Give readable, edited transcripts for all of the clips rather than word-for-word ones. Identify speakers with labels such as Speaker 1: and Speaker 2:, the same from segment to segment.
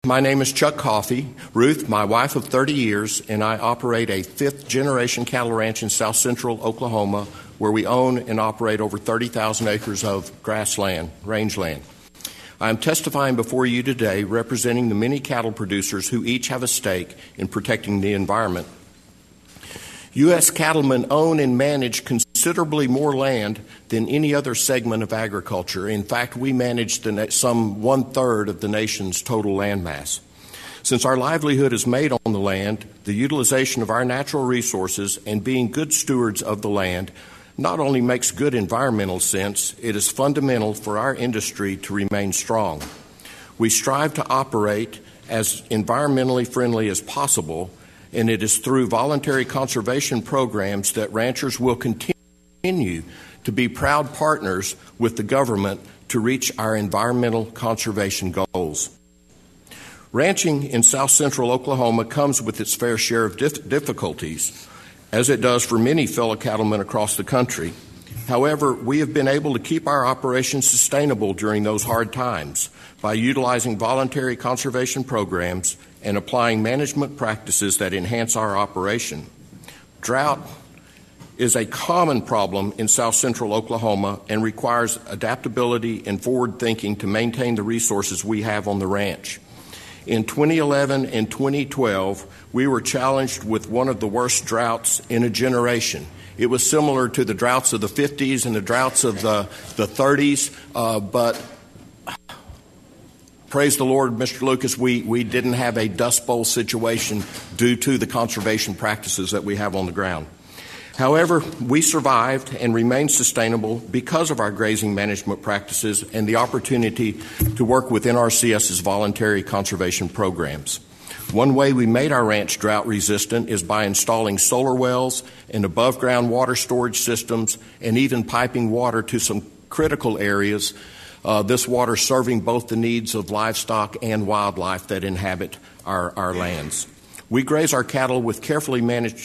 Speaker 1: My name is Chuck Coffey. Ruth, my wife of 30 years, and I operate a fifth-generation cattle ranch in south central Oklahoma, where we own and operate over 30,000 acres of grassland, rangeland. I am testifying before you today representing the many cattle producers who each have a stake in protecting the environment. U.S. cattlemen own and manage considerably more land than any other segment of agriculture. In fact, we manage some one-third of the nation's total land mass. Since our livelihood is made on the land, the utilization of our natural resources and being good stewards of the land not only makes good environmental sense, it is fundamental for our industry to remain strong. We strive to operate as environmentally friendly as possible, and it is through voluntary conservation programs that ranchers will continue to be proud partners with the government to reach our environmental conservation goals. Ranching in south central Oklahoma comes with its fair share of difficulties, as it does for many fellow cattlemen across the country. However, we have been able to keep our operations sustainable during those hard times by utilizing voluntary conservation programs and applying management practices that enhance our operation. Drought is a common problem in south central Oklahoma and requires adaptability and forward thinking to maintain the resources we have on the ranch. In 2011 and 2012, we were challenged with one of the worst droughts in a generation. It was similar to the droughts of the 50s and the droughts of the 30s, but praise the Lord, Mr. Lucas, we didn't have a Dust Bowl situation due to the conservation practices that we have on the ground. However, we survived and remained sustainable because of our grazing management practices and the opportunity to work with NRCS's voluntary conservation programs. One way we made our ranch drought resistant is by installing solar wells and above ground water storage systems and even piping water to some critical areas, this water serving both the needs of livestock and wildlife that inhabit our lands. We graze our cattle with a carefully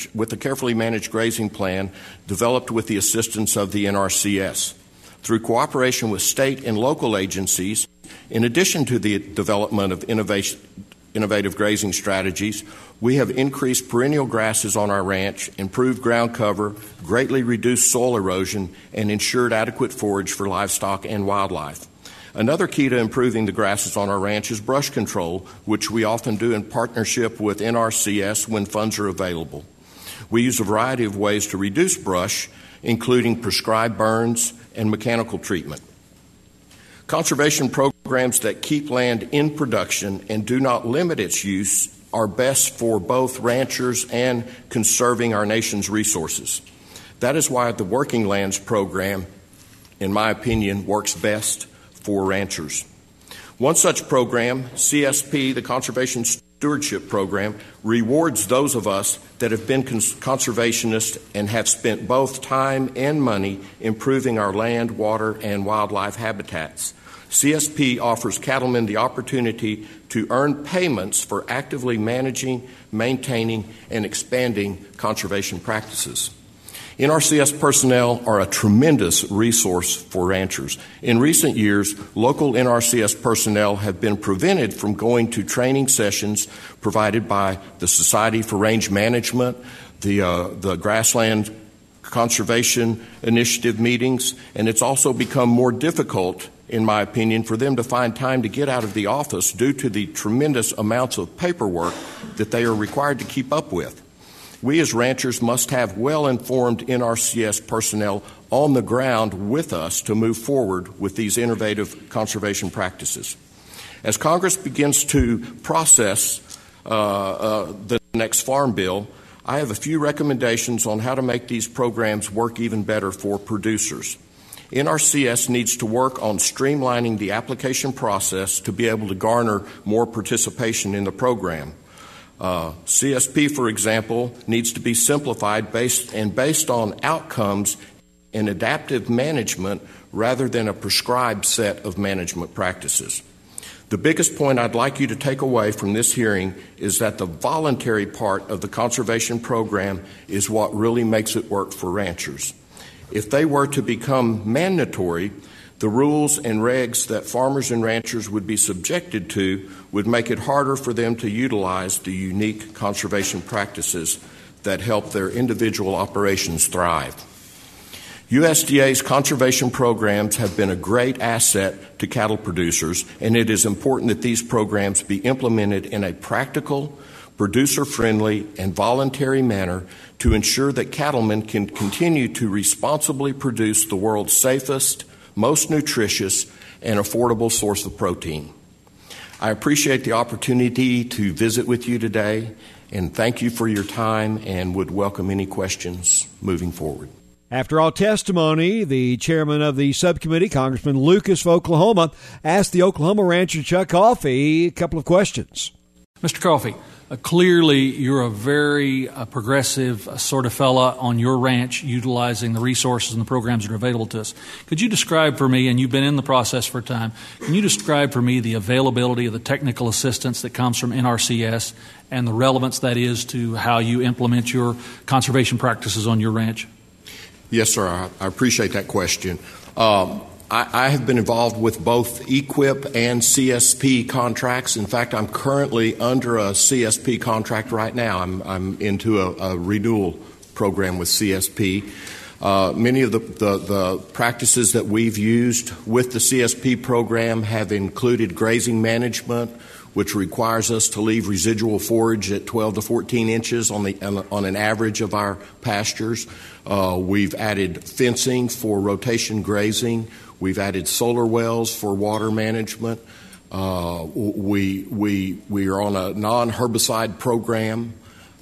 Speaker 1: managed grazing plan developed with the assistance of the NRCS. Through cooperation with state and local agencies, in addition to the development of innovative grazing strategies, we have increased perennial grasses on our ranch, improved ground cover, greatly reduced soil erosion, and ensured adequate forage for livestock and wildlife. Another key to improving the grasses on our ranch is brush control, which we often do in partnership with NRCS when funds are available. We use a variety of ways to reduce brush, including prescribed burns and mechanical treatment. Conservation programs that keep land in production and do not limit its use are best for both ranchers and conserving our nation's resources. That is why the Working Lands program, in my opinion, works best for ranchers. One such program, CSP, the Conservation Stewardship Program, rewards those of us that have been conservationists and have spent both time and money improving our land, water, and wildlife habitats. CSP offers cattlemen the opportunity to earn payments for actively managing, maintaining, and expanding conservation practices. NRCS personnel are a tremendous resource for ranchers. In recent years, local NRCS personnel have been prevented from going to training sessions provided by the Society for Range Management, the Grassland Conservation Initiative meetings, and it's also become more difficult, in my opinion, for them to find time to get out of the office due to the tremendous amounts of paperwork that they are required to keep up with. We as ranchers must have well-informed NRCS personnel on the ground with us to move forward with these innovative conservation practices. As Congress begins to process the next Farm Bill, I have a few recommendations on how to make these programs work even better for producers. NRCS needs to work on streamlining the application process to be able to garner more participation in the program. CSP, for example, needs to be simplified based on outcomes and adaptive management rather than a prescribed set of management practices. The biggest point I'd like you to take away from this hearing is that the voluntary part of the conservation program is what really makes it work for ranchers. If they were to become mandatory, The rules and regs that farmers and ranchers would be subjected to would make it harder for them to utilize the unique conservation practices that help their individual operations thrive. USDA's conservation programs have been a great asset to cattle producers, and it is important that these programs be implemented in a practical, producer-friendly, and voluntary manner to ensure that cattlemen can continue to responsibly produce the world's safest, most nutritious, and affordable source of protein. I appreciate the opportunity to visit with you today, and thank you for your time and would welcome any questions moving forward.
Speaker 2: After all testimony, the chairman of the subcommittee, Congressman Lucas of Oklahoma, asked the Oklahoma rancher Chuck Coffey a couple of questions.
Speaker 3: Mr. Coffey, clearly you're a very progressive sort of fella on your ranch, utilizing the resources and the programs that are available to us. Could you describe for me, and you've been in the process for a time, can you describe for me the availability of the technical assistance that comes from NRCS and the relevance that is to how you implement your conservation practices on your ranch?
Speaker 1: Yes, sir. I appreciate that question. I have been involved with both EQIP and CSP contracts. In fact, I'm currently under a CSP contract right now. I'm into a renewal program with CSP. Many of the practices that we've used with the CSP program have included grazing management, which requires us to leave residual forage at 12 to 14 inches on an average of our pastures. We've added fencing for rotation grazing. We've added solar wells for water management. We are on a non-herbicide program.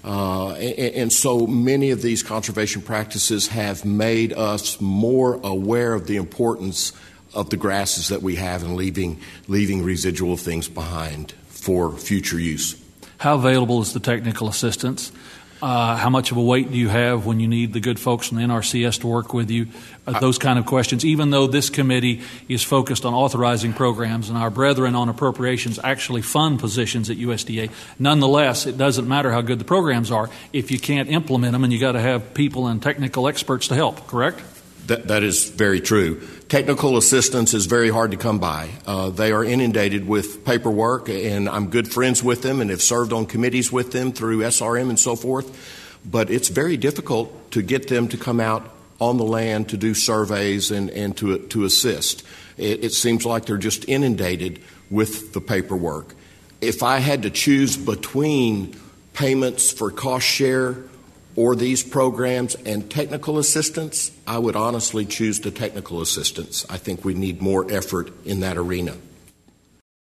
Speaker 1: And so many of these conservation practices have made us more aware of the importance of the grasses that we have and leaving residual things behind for future use.
Speaker 3: How available is the technical assistance? How much of a weight do you have when you need the good folks from the NRCS to work with you? Those kind of questions, even though this committee is focused on authorizing programs and our brethren on appropriations actually fund positions at USDA, nonetheless, it doesn't matter how good the programs are if you can't implement them, and you got to have people and technical experts to help, correct?
Speaker 1: That is very true. Technical assistance is very hard to come by. They are inundated with paperwork, and I'm good friends with them and have served on committees with them through SRM and so forth. But it's very difficult to get them to come out on the land to do surveys and to assist. It seems like they're just inundated with the paperwork. If I had to choose between payments for cost share or these programs and technical assistance, I would honestly choose the technical assistance. I think we need more effort in that arena.